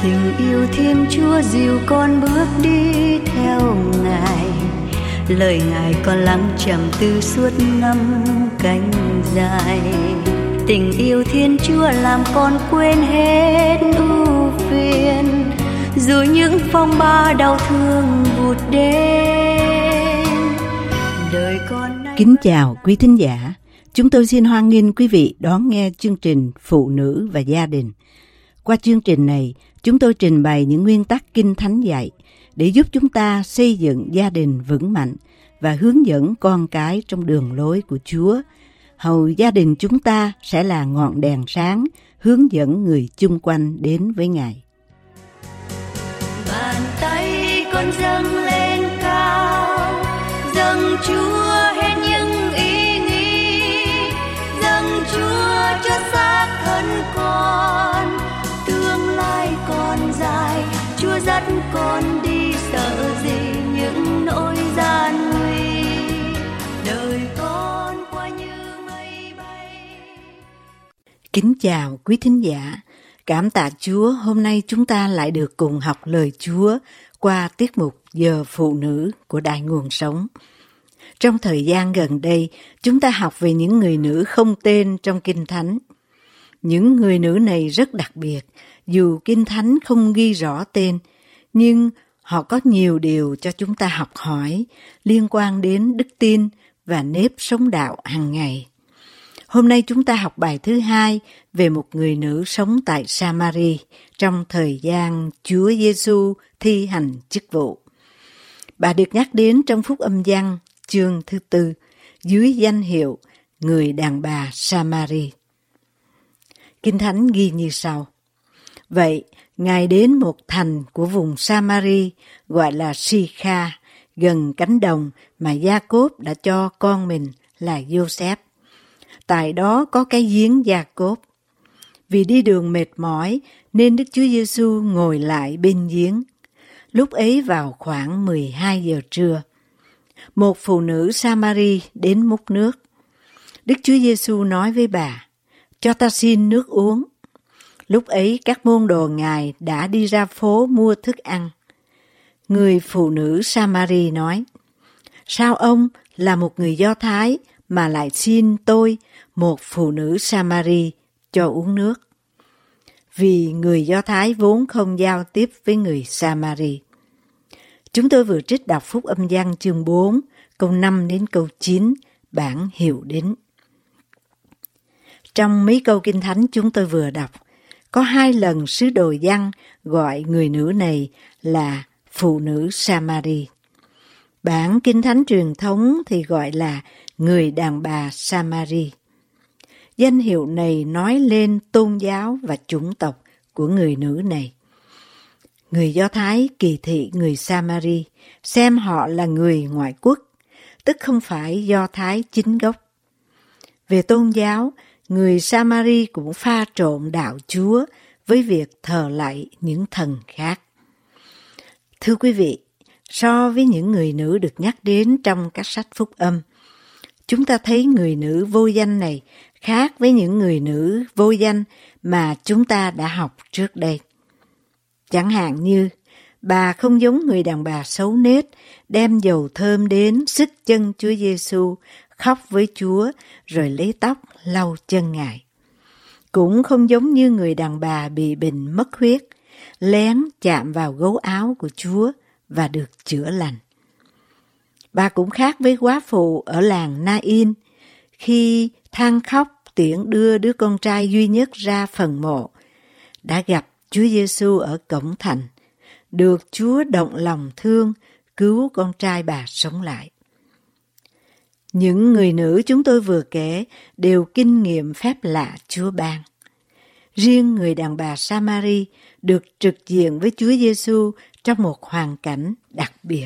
Tình yêu Thiên Chúa dìu con bước đi theo Ngài, lời Ngài con lắng trầm tư suốt năm canh dài. Tình yêu Thiên Chúa làm con quên hết ưu phiền, dù những phong ba đau thương vụt đến. Đời con Kính chào quý thính giả, chúng tôi xin hoan nghênh quý vị đón nghe chương trình Phụ nữ và gia đình. Qua chương trình này, chúng tôi trình bày những nguyên tắc Kinh Thánh dạy để giúp chúng ta xây dựng gia đình vững mạnh và hướng dẫn con cái trong đường lối của Chúa. Hầu gia đình chúng ta sẽ là ngọn đèn sáng hướng dẫn người chung quanh đến với Ngài. Bàn tay con dâng lên cao, dâng Chúa hết những ý nghĩ, dâng Chúa cho xác thân con. Tương lai còn dài, Chúa dắt con đi, sợ gì những nỗi gian nguy. Đời con qua như mây bay. Kính chào quý thính giả. Cảm tạ Chúa, hôm nay chúng ta lại được cùng học lời Chúa qua tiết mục Giờ Phụ Nữ của Đài Nguồn Sống. Trong thời gian gần đây, chúng ta học về những người nữ không tên trong Kinh Thánh. Những người nữ này rất đặc biệt, dù Kinh Thánh không ghi rõ tên, nhưng họ có nhiều điều cho chúng ta học hỏi liên quan đến đức tin và nếp sống đạo hàng ngày. Hôm nay chúng ta học bài thứ 2 về một người nữ sống tại Samari trong thời gian Chúa Giêsu thi hành chức vụ. Bà được nhắc đến trong Phúc Âm Giăng chương thứ 4 dưới danh hiệu người đàn bà Samari. Kinh Thánh ghi như sau: Vậy, Ngài đến một thành của vùng Samari gọi là Sikha, gần cánh đồng mà Gia-cốp đã cho con mình là Giô-xép. Tại đó có cái giếng Gia-cốp. Vì đi đường mệt mỏi nên Đức Chúa Giêsu ngồi lại bên giếng. Lúc ấy vào khoảng 12 giờ trưa, một phụ nữ Samari đến múc nước. Đức Chúa Giêsu nói với bà: Cho ta xin nước uống. Lúc ấy các môn đồ Ngài đã đi ra phố mua thức ăn. Người phụ nữ Samari nói: Sao ông là một người Do Thái mà lại xin tôi, một phụ nữ Samari, cho uống nước? Vì người Do Thái vốn không giao tiếp với người Samari. Chúng tôi vừa trích đọc Phúc Âm Giăng chương 4, câu 5 đến câu 9, bản hiệu đính. Trong mấy câu Kinh Thánh chúng tôi vừa đọc, có 2 lần sứ đồ Giăng gọi người nữ này là phụ nữ Samari. Bản Kinh Thánh truyền thống thì gọi là người đàn bà Samari. Danh hiệu này nói lên tôn giáo và chủng tộc của người nữ này. Người Do Thái kỳ thị người Samari, xem họ là người ngoại quốc, tức không phải Do Thái chính gốc. Về tôn giáo, người Samari cũng pha trộn đạo Chúa với việc thờ lạy những thần khác. Thưa quý vị, so với những người nữ được nhắc đến trong các sách Phúc Âm, chúng ta thấy người nữ vô danh này khác với những người nữ vô danh mà chúng ta đã học trước đây. Chẳng hạn như, bà không giống người đàn bà xấu nết đem dầu thơm đến xức chân Chúa Giêsu, khóc với Chúa rồi lấy tóc lau chân Ngài. Cũng không giống như người đàn bà bị bệnh mất huyết, lén chạm vào gấu áo của Chúa và được chữa lành. Bà cũng khác với góa phụ ở làng Na-in, khi than khóc tiễn đưa đứa con trai duy nhất ra phần mộ, đã gặp Chúa Giêsu ở cổng thành, được Chúa động lòng thương, cứu con trai bà sống lại. Những người nữ chúng tôi vừa kể đều kinh nghiệm phép lạ Chúa ban. Riêng người đàn bà Samari được trực diện với Chúa Giêsu trong một hoàn cảnh đặc biệt.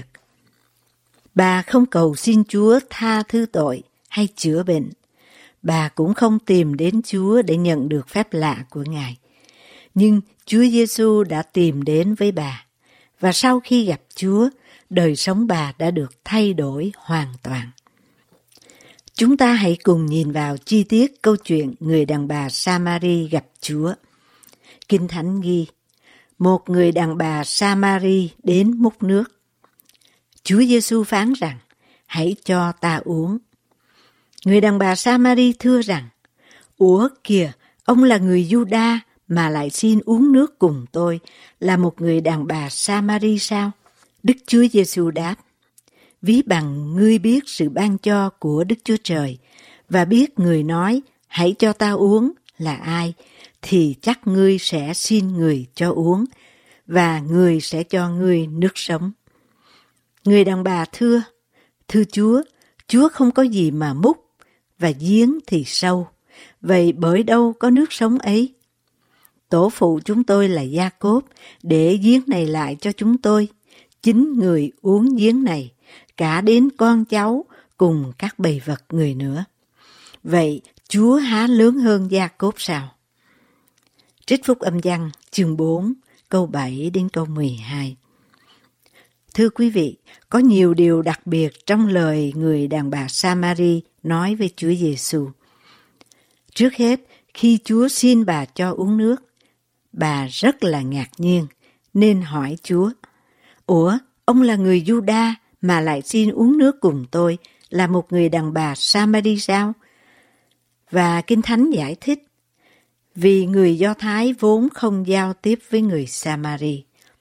Bà không cầu xin Chúa tha thứ tội hay chữa bệnh. Bà cũng không tìm đến Chúa để nhận được phép lạ của Ngài. Nhưng Chúa Giêsu đã tìm đến với bà, và sau khi gặp Chúa, đời sống bà đã được thay đổi hoàn toàn. Chúng ta hãy cùng nhìn vào chi tiết câu chuyện người đàn bà Samari gặp Chúa. Kinh Thánh ghi: một người đàn bà Sa-ma-ri đến múc nước. Chúa Giêsu phán rằng, hãy cho ta uống. Người đàn bà Sa-ma-ri thưa rằng, ủa kìa, ông là người Giu-đa mà lại xin uống nước cùng tôi, là một người đàn bà Sa-ma-ri sao? Đức Chúa Giêsu đáp, ví bằng ngươi biết sự ban cho của Đức Chúa Trời và biết người nói hãy cho ta uống là ai, thì chắc ngươi sẽ xin người cho uống và người sẽ cho ngươi nước sống. Người đàn bà thưa Chúa, Chúa không có gì mà múc và giếng thì sâu, vậy bởi đâu có nước sống ấy? Tổ phụ chúng tôi là Gia-cốp để giếng này lại cho chúng tôi. Chính người uống giếng này, cả đến con cháu cùng các bầy vật người nữa. Vậy Chúa há lớn hơn Gia-cốp sao? Trích Phúc Âm Văn chương 4 câu 7 đến câu 12. Thưa quý vị, có nhiều điều đặc biệt trong lời người đàn bà Sa-ma-ri nói với Chúa Giêsu. Trước hết, khi Chúa xin bà cho uống nước, bà rất là ngạc nhiên nên hỏi Chúa, ủa, ông là người Giu-đa mà lại xin uống nước cùng tôi, là một người đàn bà Sa-ma-ri sao? Và Kinh Thánh giải thích, vì người Do Thái vốn không giao tiếp với người Sa-ma-ri.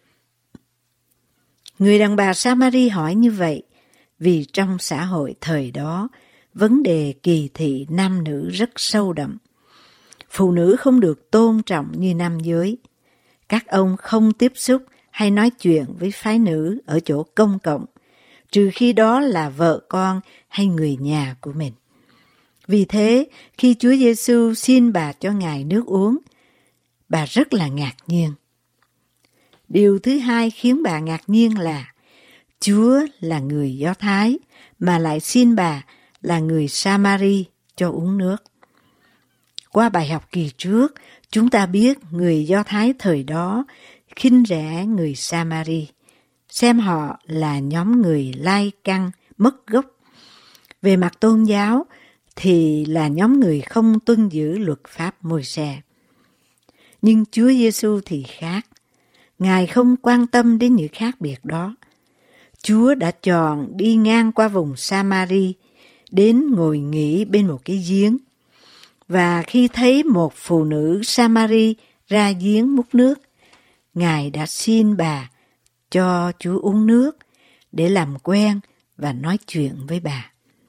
Người đàn bà Sa-ma-ri hỏi như vậy vì trong xã hội thời đó, vấn đề kỳ thị nam nữ rất sâu đậm. Phụ nữ không được tôn trọng như nam giới. Các ông không tiếp xúc hay nói chuyện với phái nữ ở chỗ công cộng, trừ khi đó là vợ con hay người nhà của mình. Vì thế, khi Chúa Giêsu xin bà cho Ngài nước uống, bà rất là ngạc nhiên. Điều thứ hai khiến bà ngạc nhiên là Chúa là người Do Thái mà lại xin bà là người Sa-ma-ri cho uống nước. Qua bài học kỳ trước, chúng ta biết người Do Thái thời đó khinh rẻ người Sa-ma-ri, xem họ là nhóm người lai căng, mất gốc. Về mặt tôn giáo thì là nhóm người không tuân giữ luật pháp Môi-se. Nhưng Chúa Giêsu thì khác. Ngài không quan tâm đến những khác biệt đó. Chúa đã chọn đi ngang qua vùng Sa-ma-ri, đến ngồi nghỉ bên một cái giếng. Và khi thấy một phụ nữ Sa-ma-ri ra giếng múc nước, Ngài đã xin bà cho Chúa uống nước để làm quen và nói chuyện với bà.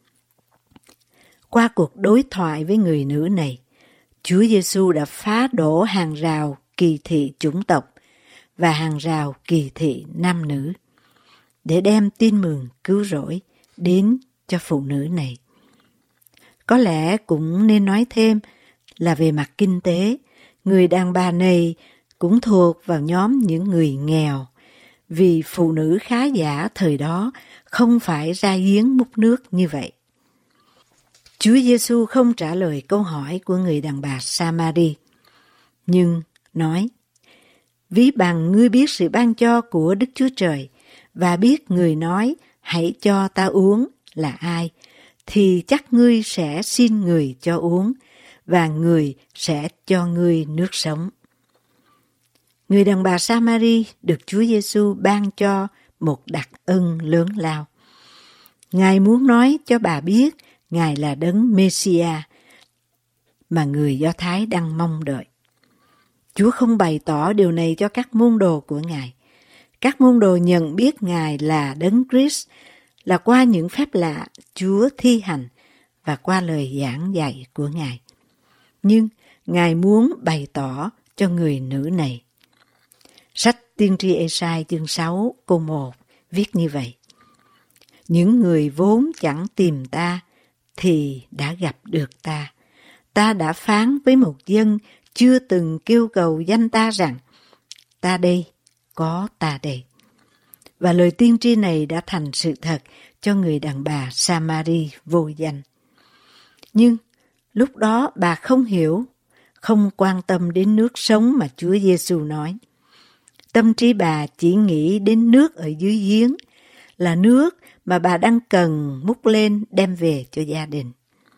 Qua cuộc đối thoại với người nữ này, Chúa Giêsu đã phá đổ hàng rào kỳ thị chủng tộc và hàng rào kỳ thị nam nữ để đem tin mừng cứu rỗi đến cho phụ nữ này. Có lẽ cũng nên nói thêm là về mặt kinh tế, người đàn bà này cũng thuộc vào nhóm những người nghèo, vì phụ nữ khá giả thời đó không phải ra giếng múc nước như vậy. Chúa Giêsu không trả lời câu hỏi của người đàn bà Sa-ma-ri, nhưng nói, ví bằng ngươi biết sự ban cho của Đức Chúa Trời và biết người nói hãy cho ta uống là ai, thì chắc ngươi sẽ xin người cho uống và người sẽ cho ngươi nước sống. Người đàn bà Sa-ma-ri được Chúa Giêsu ban cho một đặc ân lớn lao. Ngài muốn nói cho bà biết Ngài là đấng Mê-si-a mà người Do Thái đang mong đợi. Chúa không bày tỏ điều này cho các môn đồ của Ngài. Các môn đồ nhận biết Ngài là đấng Christ là qua những phép lạ Chúa thi hành và qua lời giảng dạy của Ngài. Nhưng Ngài muốn bày tỏ cho người nữ này. Sách Tiên tri Ê-sai chương 6 câu 1 viết như vậy. Những người vốn chẳng tìm ta thì đã gặp được ta. Ta đã phán với một dân chưa từng kêu cầu danh ta rằng, ta đây, có ta đây. Và lời tiên tri này đã thành sự thật cho người đàn bà Sa-ma-ri vô danh. Nhưng lúc đó bà không hiểu, không quan tâm đến nước sống mà Chúa Giêsu nói. Tâm trí bà chỉ nghĩ đến nước ở dưới giếng, là nước mà bà đang cần múc lên đem về cho gia đình.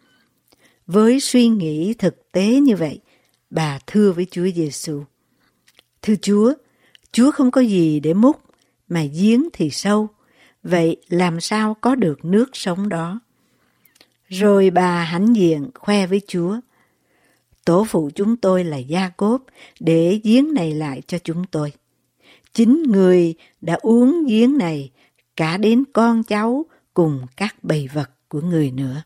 Với suy nghĩ thực tế như vậy, bà thưa với Chúa Giêsu: Thưa Chúa, Chúa không có gì để múc, mà giếng thì sâu. Vậy làm sao có được nước sống đó? Rồi bà hãnh diện khoe với Chúa: Tổ phụ chúng tôi là Gia-cốp để giếng này lại cho chúng tôi. Chính người đã uống giếng này, cả đến con cháu cùng các bầy vật của người nữa.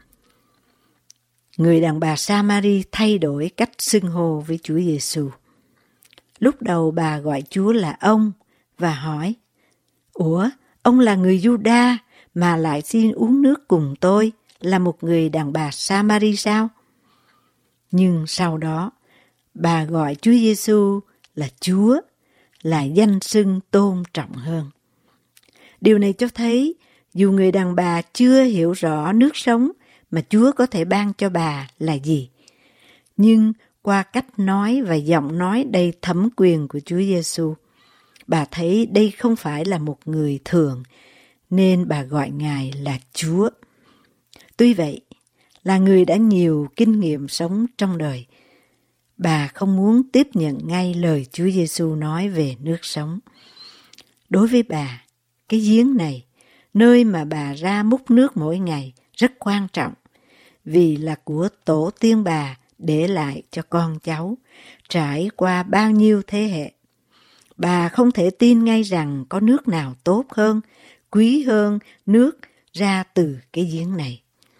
Người đàn bà Sa-ma-ri thay đổi cách xưng hô với Chúa Giêsu. Lúc đầu bà gọi Chúa là ông và hỏi: Ủa, ông là người Giu-đa mà lại xin uống nước cùng tôi, là một người đàn bà Sa-ma-ri sao? Nhưng sau đó, bà gọi Chúa Giêsu là Chúa, là danh xưng tôn trọng hơn. Điều này cho thấy, dù người đàn bà chưa hiểu rõ nước sống mà Chúa có thể ban cho bà là gì, nhưng qua cách nói và giọng nói đầy thẩm quyền của Chúa Giêsu, bà thấy đây không phải là một người thường, nên bà gọi Ngài là Chúa. Tuy vậy, là người đã nhiều kinh nghiệm sống trong đời, bà không muốn tiếp nhận ngay lời Chúa Giêsu nói về nước sống. Đối với bà, cái giếng này, nơi mà bà ra múc nước mỗi ngày, rất quan trọng, vì là của tổ tiên bà để lại cho con cháu, trải qua bao nhiêu thế hệ. Bà không thể tin ngay rằng có nước nào tốt hơn, quý hơn nước ra từ cái giếng này.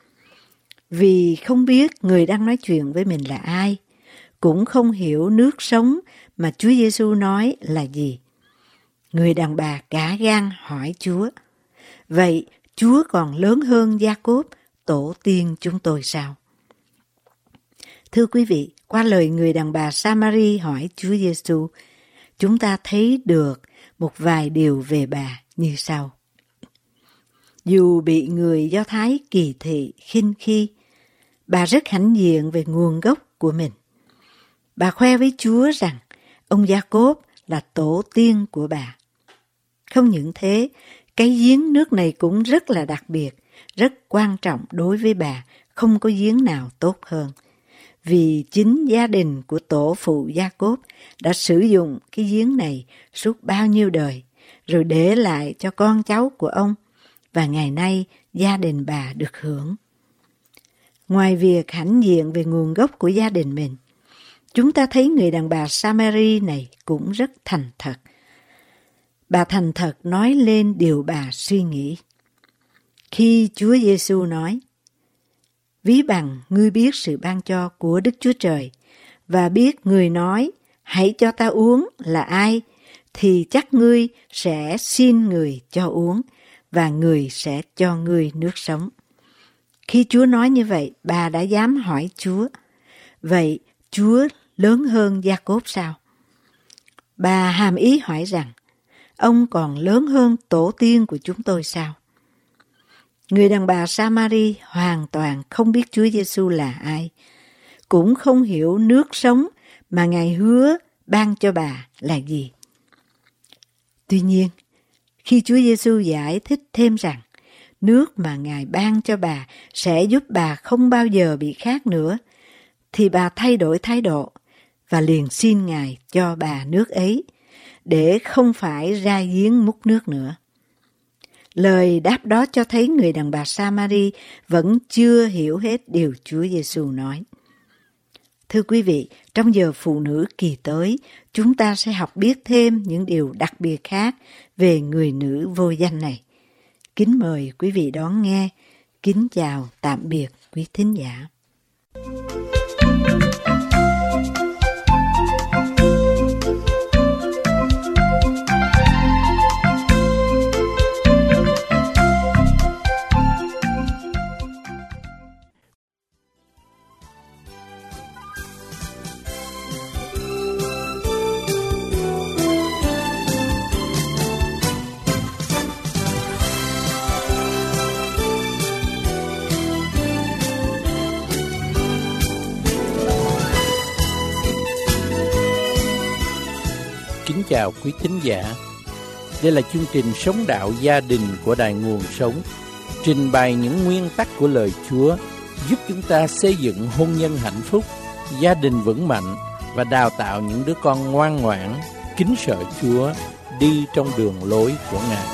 Vì không biết người đang nói chuyện với mình là ai, cũng không hiểu nước sống mà Chúa Giêsu nói là gì, người đàn bà cả gan hỏi Chúa: Vậy Chúa còn lớn hơn Gia-cốp, tổ tiên chúng tôi sao? Thưa quý vị, qua lời người đàn bà Sa-ma-ri hỏi Chúa Giêsu, chúng ta thấy được một vài điều về bà như sau. Dù bị người Do Thái kỳ thị, khinh khi, bà rất hãnh diện về nguồn gốc của mình. Bà khoe với Chúa rằng ông Gia-cốp là tổ tiên của bà. Không những thế, cái giếng nước này cũng rất là đặc biệt, rất quan trọng đối với bà, không có giếng nào tốt hơn. Vì chính gia đình của tổ phụ Gia-cốp đã sử dụng cái giếng này suốt bao nhiêu đời, rồi để lại cho con cháu của ông, và ngày nay gia đình bà được hưởng. Ngoài việc hãnh diện về nguồn gốc của gia đình mình, chúng ta thấy người đàn bà Sa-ma-ri này cũng rất thành thật. Bà thành thật nói lên điều bà suy nghĩ. Khi Chúa Giêsu nói: Ví bằng ngươi biết sự ban cho của Đức Chúa Trời, và biết người nói hãy cho ta uống là ai, thì chắc ngươi sẽ xin người cho uống, và người sẽ cho ngươi nước sống. Khi Chúa nói như vậy, bà đã dám hỏi Chúa: Vậy Chúa lớn hơn Gia-cốp sao? Bà hàm ý hỏi rằng, ông còn lớn hơn tổ tiên của chúng tôi sao? Người đàn bà Sa-ma-ri hoàn toàn không biết Chúa Giêsu là ai, cũng không hiểu nước sống mà Ngài hứa ban cho bà là gì. Tuy nhiên, khi Chúa Giêsu giải thích thêm rằng nước mà Ngài ban cho bà sẽ giúp bà không bao giờ bị khát nữa, thì bà thay đổi thái độ và liền xin Ngài cho bà nước ấy, để không phải ra giếng múc nước nữa. Lời đáp đó cho thấy người đàn bà Sa-ma-ri vẫn chưa hiểu hết điều Chúa Giêsu nói. Thưa quý vị, trong giờ phụ nữ kỳ tới, chúng ta sẽ học biết thêm những điều đặc biệt khác về người nữ vô danh này. Kính mời quý vị đón nghe. Kính chào, tạm biệt quý thính giả. Kính chào quý thính giả. Đây là chương trình Sống Đạo Gia Đình của Đài Nguồn Sống, trình bày những nguyên tắc của lời Chúa, giúp chúng ta xây dựng hôn nhân hạnh phúc, gia đình vững mạnh và đào tạo những đứa con ngoan ngoãn, kính sợ Chúa, đi trong đường lối của Ngài.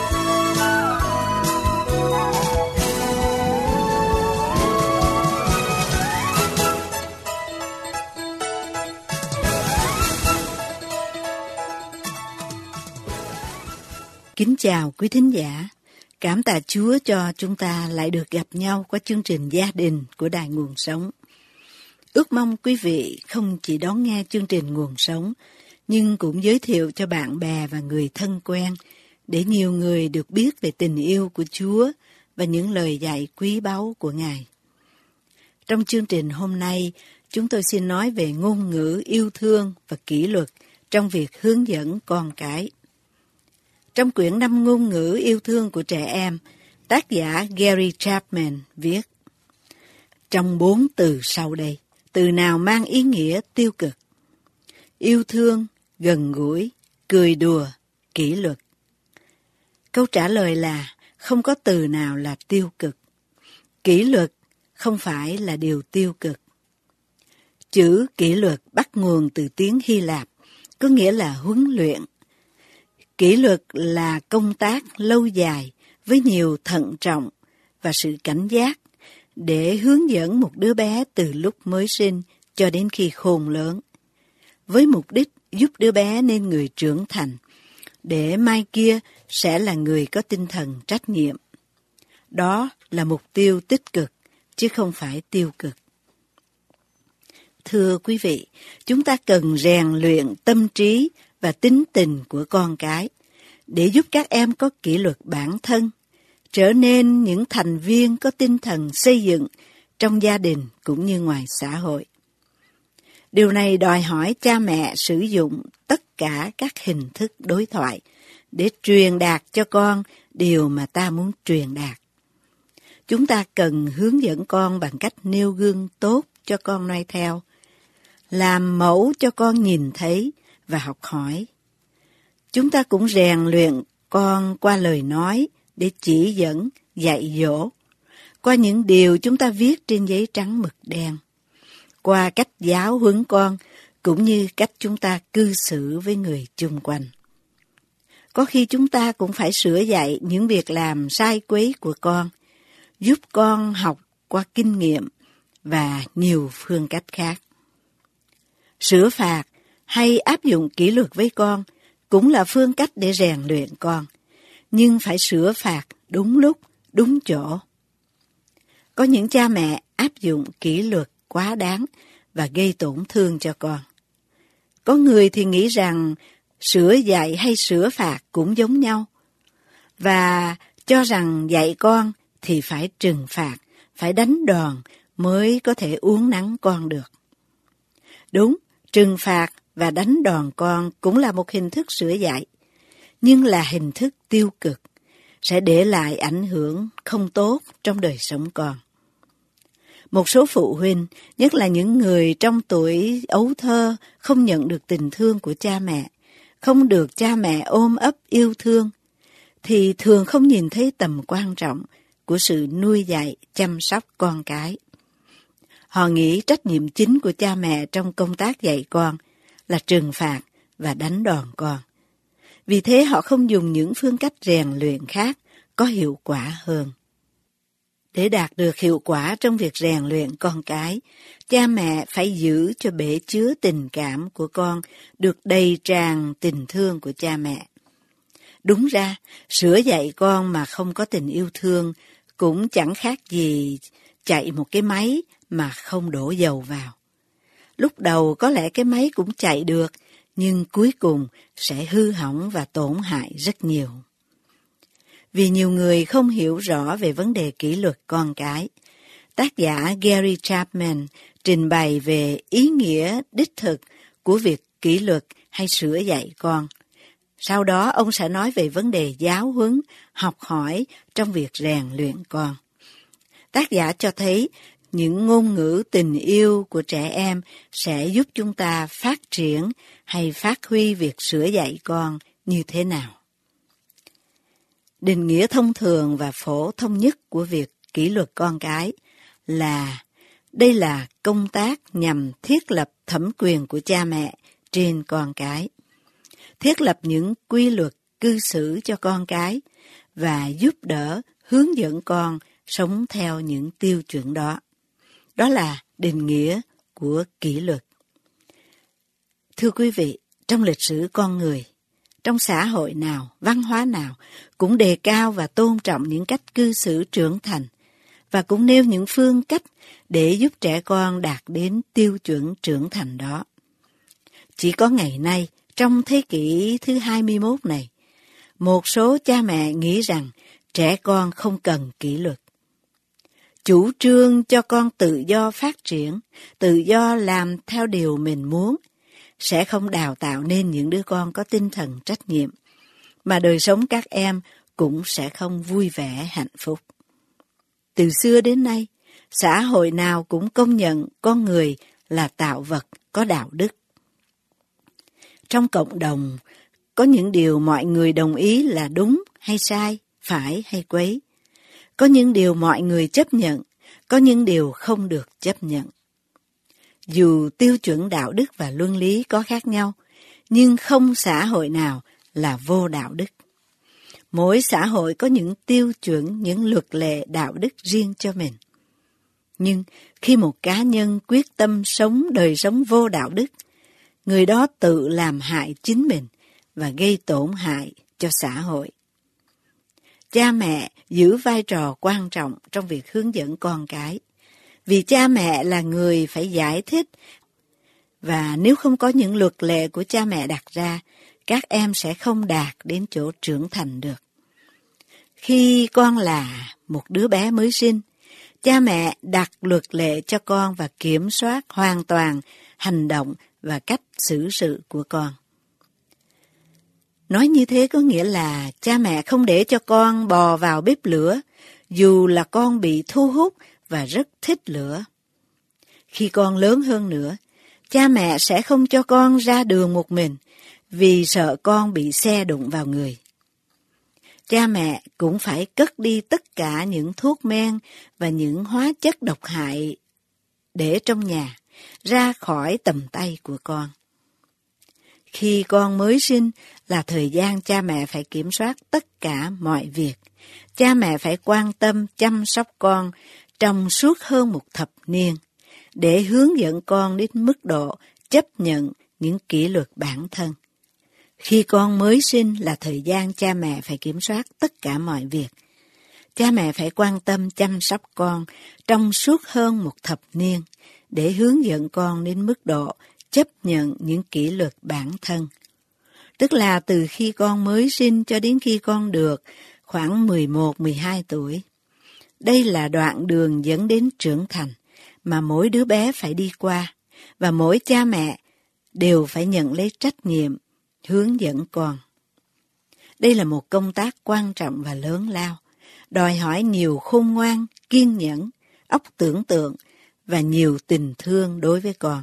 Kính chào quý thính giả. Cảm tạ Chúa cho chúng ta lại được gặp nhau qua chương trình Gia đình của Đài Nguồn Sống. Ước mong quý vị không chỉ đón nghe chương trình Nguồn Sống, nhưng cũng giới thiệu cho bạn bè và người thân quen để nhiều người được biết về tình yêu của Chúa và những lời dạy quý báu của Ngài. Trong chương trình hôm nay, chúng tôi xin nói về ngôn ngữ yêu thương và kỷ luật trong việc hướng dẫn con cái. Trong quyển 5 ngôn ngữ yêu thương của trẻ em, tác giả Gary Chapman viết: trong 4 từ sau đây, từ nào mang ý nghĩa tiêu cực? Yêu thương, gần gũi, cười đùa, kỷ luật. Câu trả lời là không có từ nào là tiêu cực. Kỷ luật không phải là điều tiêu cực. Chữ kỷ luật bắt nguồn từ tiếng Hy Lạp, có nghĩa là huấn luyện. Kỷ luật là công tác lâu dài với nhiều thận trọng và sự cảnh giác để hướng dẫn một đứa bé từ lúc mới sinh cho đến khi khôn lớn, với mục đích giúp đứa bé nên người trưởng thành, để mai kia sẽ là người có tinh thần trách nhiệm. Đó là mục tiêu tích cực, chứ không phải tiêu cực. Thưa quý vị, chúng ta cần rèn luyện tâm trí và tính tình của con cái để giúp các em có kỷ luật bản thân, trở nên những thành viên có tinh thần xây dựng trong gia đình cũng như ngoài xã hội. Điều này đòi hỏi cha mẹ sử dụng tất cả các hình thức đối thoại để truyền đạt cho con điều mà ta muốn truyền đạt. Chúng ta cần hướng dẫn con bằng cách nêu gương tốt cho con noi theo, làm mẫu cho con nhìn thấy và học hỏi. Chúng ta cũng rèn luyện con qua lời nói để chỉ dẫn, dạy dỗ, qua những điều chúng ta viết trên giấy trắng mực đen, qua cách giáo huấn con cũng như cách chúng ta cư xử với người chung quanh. Có khi chúng ta cũng phải sửa dạy những việc làm sai quấy của con, giúp con học qua kinh nghiệm và nhiều phương cách khác. Sửa phạt hay áp dụng kỷ luật với con cũng là phương cách để rèn luyện con, nhưng phải sửa phạt đúng lúc, đúng chỗ. Có những cha mẹ áp dụng kỷ luật quá đáng và gây tổn thương cho con. Có người thì nghĩ rằng sửa dạy hay sửa phạt cũng giống nhau, và cho rằng dạy con thì phải trừng phạt, phải đánh đòn mới có thể uốn nắn con được. Đúng, trừng phạt và đánh đòn con cũng là một hình thức sửa dạy, nhưng là hình thức tiêu cực, sẽ để lại ảnh hưởng không tốt trong đời sống con. Một số phụ huynh, nhất là những người trong tuổi ấu thơ, không nhận được tình thương của cha mẹ, không được cha mẹ ôm ấp yêu thương, thì thường không nhìn thấy tầm quan trọng của sự nuôi dạy, chăm sóc con cái. Họ nghĩ trách nhiệm chính của cha mẹ trong công tác dạy con là trừng phạt và đánh đòn con. Vì thế họ không dùng những phương cách rèn luyện khác có hiệu quả hơn. Để đạt được hiệu quả trong việc rèn luyện con cái, cha mẹ phải giữ cho bể chứa tình cảm của con được đầy tràn tình thương của cha mẹ. Đúng ra, sửa dạy con mà không có tình yêu thương cũng chẳng khác gì chạy một cái máy mà không đổ dầu vào. Lúc đầu có lẽ cái máy cũng chạy được, nhưng cuối cùng sẽ hư hỏng và tổn hại rất nhiều. Vì nhiều người không hiểu rõ về vấn đề kỷ luật con cái, tác giả Gary Chapman trình bày về ý nghĩa đích thực của việc kỷ luật hay sửa dạy con. Sau đó ông sẽ nói về vấn đề giáo huấn, học hỏi trong việc rèn luyện con. Tác giả cho thấy những ngôn ngữ tình yêu của trẻ em sẽ giúp chúng ta phát triển hay phát huy việc sửa dạy con như thế nào. Định nghĩa thông thường và phổ thông nhất của việc kỷ luật con cái là đây là công tác nhằm thiết lập thẩm quyền của cha mẹ trên con cái. thiết lập những quy luật cư xử cho con cái và giúp đỡ, hướng dẫn con sống theo những tiêu chuẩn đó. Đó là định nghĩa của kỷ luật. Thưa quý vị, trong lịch sử con người, trong xã hội nào, văn hóa nào cũng đề cao và tôn trọng những cách cư xử trưởng thành và cũng nêu những phương cách để giúp trẻ con đạt đến tiêu chuẩn trưởng thành đó. Chỉ có ngày nay, trong thế kỷ thứ 21 này, một số cha mẹ nghĩ rằng trẻ con không cần kỷ luật. Chủ trương cho con tự do phát triển, tự do làm theo điều mình muốn, sẽ không đào tạo nên những đứa con có tinh thần trách nhiệm, mà đời sống các em cũng sẽ không vui vẻ hạnh phúc. Từ xưa đến nay, xã hội nào cũng công nhận con người là tạo vật có đạo đức. Trong cộng đồng, có những điều mọi người đồng ý là đúng hay sai, phải hay quấy. Có những điều mọi người chấp nhận, có những điều không được chấp nhận. Dù tiêu chuẩn đạo đức và luân lý có khác nhau, nhưng không xã hội nào là vô đạo đức. Mỗi xã hội có những tiêu chuẩn, những luật lệ đạo đức riêng cho mình. Nhưng khi một cá nhân quyết tâm sống đời sống vô đạo đức, người đó tự làm hại chính mình và gây tổn hại cho xã hội. Cha mẹ giữ vai trò quan trọng trong việc hướng dẫn con cái, vì cha mẹ là người phải giải thích, và nếu không có những luật lệ của cha mẹ đặt ra, các em sẽ không đạt đến chỗ trưởng thành được. Khi con là một đứa bé mới sinh, cha mẹ đặt luật lệ cho con và kiểm soát hoàn toàn hành động và cách xử sự của con. Nói như thế có nghĩa là cha mẹ không để cho con bò vào bếp lửa, dù là con bị thu hút và rất thích lửa. Khi con lớn hơn nữa, cha mẹ sẽ không cho con ra đường một mình, vì sợ con bị xe đụng vào người. Cha mẹ cũng phải cất đi tất cả những thuốc men và những hóa chất độc hại để trong nhà, ra khỏi tầm tay của con. Khi con mới sinh là thời gian cha mẹ phải kiểm soát tất cả mọi việc. Cha mẹ phải quan tâm chăm sóc con trong suốt hơn một thập niên, để hướng dẫn con đến mức độ chấp nhận những kỷ luật bản thân. Khi con mới sinh là thời gian cha mẹ phải kiểm soát tất cả mọi việc. Cha mẹ phải quan tâm chăm sóc con trong suốt hơn một thập niên, để hướng dẫn con đến mức độ chấp nhận những kỷ luật bản thân. Tức là từ khi con mới sinh cho đến khi con được khoảng 11-12 tuổi. Đây là đoạn đường dẫn đến trưởng thành mà mỗi đứa bé phải đi qua, và mỗi cha mẹ đều phải nhận lấy trách nhiệm hướng dẫn con. Đây là một công tác quan trọng và lớn lao, đòi hỏi nhiều khôn ngoan, kiên nhẫn, óc tưởng tượng và nhiều tình thương đối với con.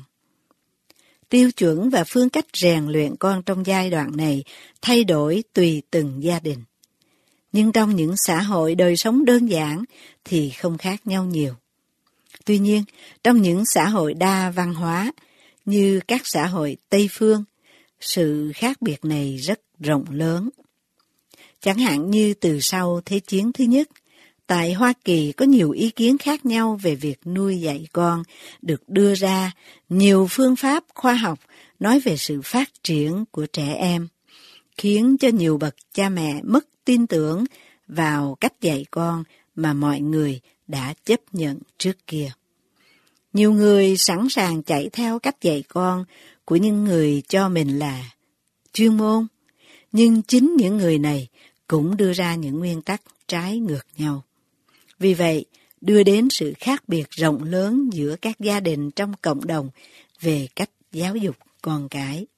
Tiêu chuẩn và phương cách rèn luyện con trong giai đoạn này thay đổi tùy từng gia đình. Nhưng trong những xã hội đời sống đơn giản thì không khác nhau nhiều. Tuy nhiên, trong những xã hội đa văn hóa như các xã hội Tây phương, sự khác biệt này rất rộng lớn. Chẳng hạn như từ sau Thế chiến thứ nhất, tại Hoa Kỳ có nhiều ý kiến khác nhau về việc nuôi dạy con, được đưa ra nhiều phương pháp khoa học nói về sự phát triển của trẻ em, khiến cho nhiều bậc cha mẹ mất tin tưởng vào cách dạy con mà mọi người đã chấp nhận trước kia. Nhiều người sẵn sàng chạy theo cách dạy con của những người cho mình là chuyên môn, nhưng chính những người này cũng đưa ra những nguyên tắc trái ngược nhau. Vì vậy, đưa đến sự khác biệt rộng lớn giữa các gia đình trong cộng đồng về cách giáo dục con cái.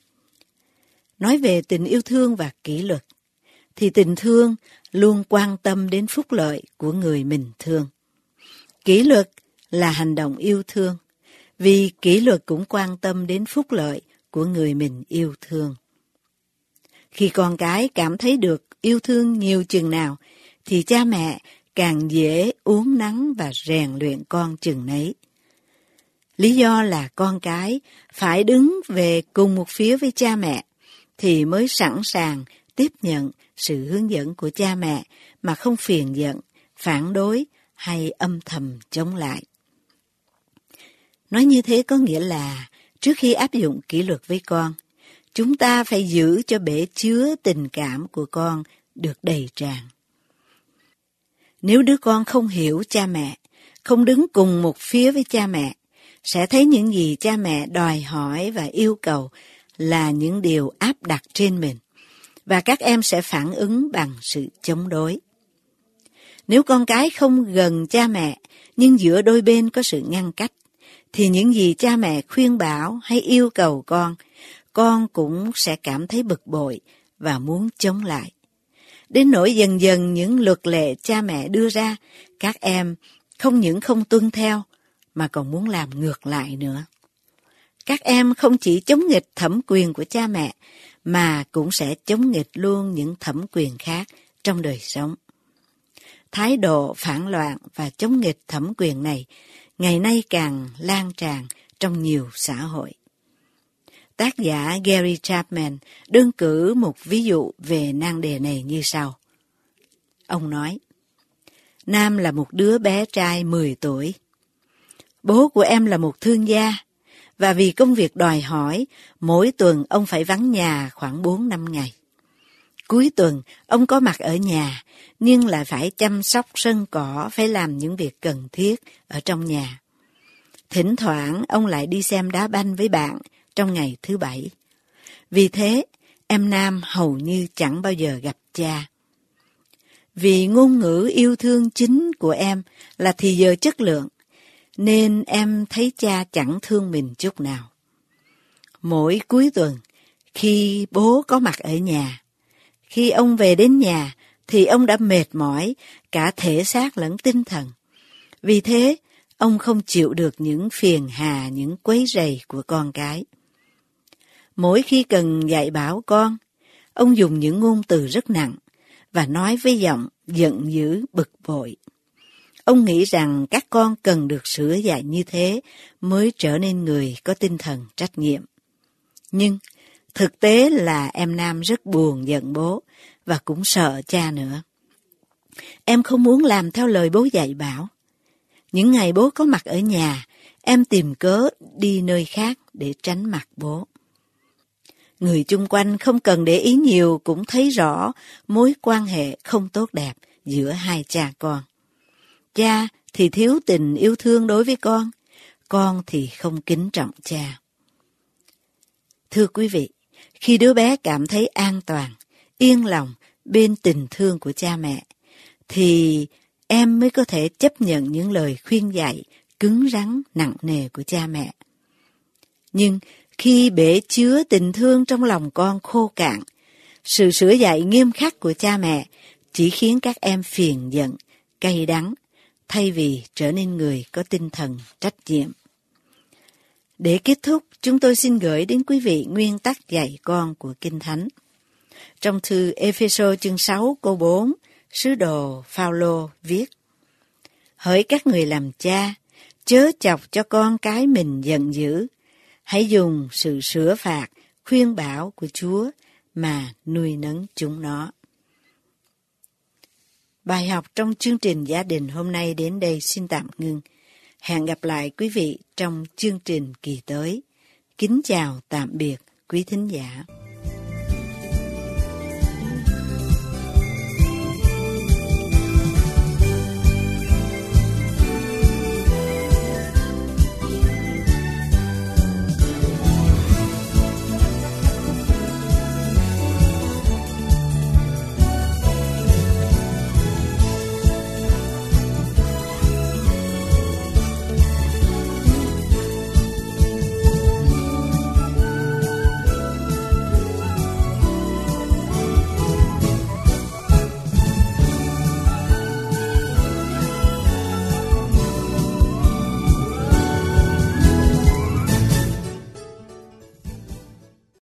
Nói về tình yêu thương và kỷ luật, thì tình thương luôn quan tâm đến phúc lợi của người mình thương. Kỷ luật là hành động yêu thương, vì kỷ luật cũng quan tâm đến phúc lợi của người mình yêu thương. Khi con cái cảm thấy được yêu thương nhiều chừng nào, thì cha mẹ càng dễ uốn nắn và rèn luyện con chừng nấy. Lý do là con cái phải đứng về cùng một phía với cha mẹ, thì mới sẵn sàng tiếp nhận sự hướng dẫn của cha mẹ mà không phiền giận, phản đối hay âm thầm chống lại. Nói như thế có nghĩa là trước khi áp dụng kỷ luật với con, chúng ta phải giữ cho bể chứa tình cảm của con được đầy tràn. Nếu đứa con không hiểu cha mẹ, không đứng cùng một phía với cha mẹ, sẽ thấy những gì cha mẹ đòi hỏi và yêu cầu là những điều áp đặt trên mình, và các em sẽ phản ứng bằng sự chống đối. Nếu con cái không gần cha mẹ, nhưng giữa đôi bên có sự ngăn cách, thì những gì cha mẹ khuyên bảo hay yêu cầu con cũng sẽ cảm thấy bực bội và muốn chống lại. Đến nỗi dần dần những luật lệ cha mẹ đưa ra, các em không những không tuân theo, mà còn muốn làm ngược lại nữa. Các em không chỉ chống nghịch thẩm quyền của cha mẹ, mà cũng sẽ chống nghịch luôn những thẩm quyền khác trong đời sống. Thái độ phản loạn và chống nghịch thẩm quyền này ngày nay càng lan tràn trong nhiều xã hội. Tác giả Gary Chapman đơn cử một ví dụ về nan đề này như sau. Ông nói, Nam là một đứa bé trai 10 tuổi. Bố của em là một thương gia, và vì công việc đòi hỏi, mỗi tuần ông phải vắng nhà khoảng 4-5 ngày. Cuối tuần, ông có mặt ở nhà, nhưng lại phải chăm sóc sân cỏ, phải làm những việc cần thiết ở trong nhà. Thỉnh thoảng, ông lại đi xem đá banh với bạn trong ngày thứ Bảy. Vì thế, em Nam hầu như chẳng bao giờ gặp cha. Vì ngôn ngữ yêu thương chính của em là thì giờ chất lượng, nên em thấy cha chẳng thương mình chút nào. Mỗi cuối tuần, khi bố có mặt ở nhà, khi ông về đến nhà thì ông đã mệt mỏi cả thể xác lẫn tinh thần. Vì thế, ông không chịu được những phiền hà, những quấy rầy của con cái. Mỗi khi cần dạy bảo con, ông dùng những ngôn từ rất nặng và nói với giọng giận dữ, bực bội. Ông nghĩ rằng các con cần được sửa dạy như thế mới trở nên người có tinh thần trách nhiệm. Nhưng thực tế là em Nam rất buồn giận bố và cũng sợ cha nữa. Em không muốn làm theo lời bố dạy bảo. Những ngày bố có mặt ở nhà, em tìm cớ đi nơi khác để tránh mặt bố. Người chung quanh không cần để ý nhiều cũng thấy rõ mối quan hệ không tốt đẹp giữa hai cha con. Cha thì thiếu tình yêu thương đối với con thì không kính trọng cha. Thưa quý vị, khi đứa bé cảm thấy an toàn, yên lòng bên tình thương của cha mẹ, thì em mới có thể chấp nhận những lời khuyên dạy cứng rắn, nặng nề của cha mẹ. Nhưng khi bể chứa tình thương trong lòng con khô cạn, sự sửa dạy nghiêm khắc của cha mẹ chỉ khiến các em phiền giận, cay đắng, thay vì trở nên người có tinh thần trách nhiệm. Để kết thúc, chúng tôi xin gửi đến quý vị nguyên tắc dạy con của Kinh Thánh. Trong thư Ê-phê-sô chương 6 câu 4, sứ đồ Phao-lô viết: Hỡi các người làm cha, chớ chọc cho con cái mình giận dữ, hãy dùng sự sửa phạt, khuyên bảo của Chúa mà nuôi nấng chúng nó. Bài học trong chương trình gia đình hôm nay đến đây xin tạm ngưng. Hẹn gặp lại quý vị trong chương trình kỳ tới. Kính chào tạm biệt quý thính giả.